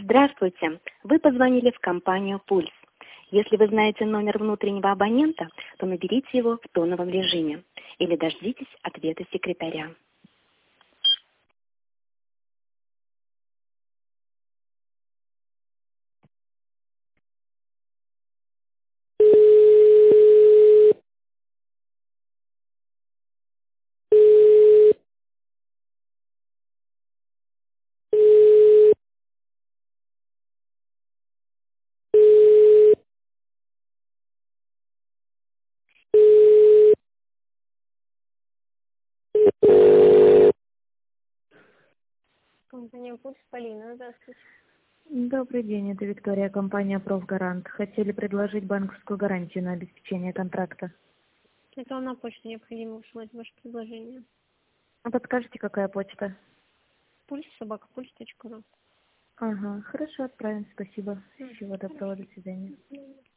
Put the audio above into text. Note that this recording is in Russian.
Здравствуйте. Вы позвонили в компанию «Пульс». Если вы знаете номер внутреннего абонента, то наберите его в тоновом режиме или дождитесь ответа секретаря. Компания «Пульс», Полина, здравствуйте. Добрый день, это Виктория, компания «Профгарант». Хотели предложить банковскую гарантию на обеспечение контракта. Это вам на почту необходимо высылать ваше предложение. А подскажете, какая почта? Пульс@пульс.ру. Ага, хорошо, отправим, спасибо. Всего доброго, до свидания.